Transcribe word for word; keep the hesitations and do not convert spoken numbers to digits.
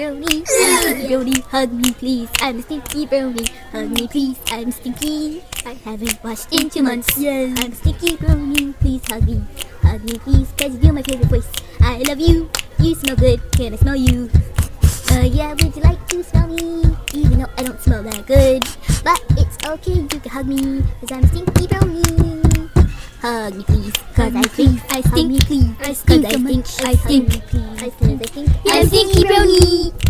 brownie. I'm a stinky brownie. Hug me, please. I'm a stinky brownie. Hug me, please. I'm stinky. I haven't washed in two months. Yes. I'm a stinky brownie. Please hug me. Hug me, please, cause you do my favorite voice. I love you. You smell good. Can I smell you? Uh, yeah, would you like to smell me? Even though I don't smell that good. But it's okay, you can hug me, cause I'm a stinky brownie. Hug me please, cause I stink, I stink, Hug me, please. I stink cause so I much. stink, I stink. Hug me, please, I cause I stink. I'm I'm a stinky brownie.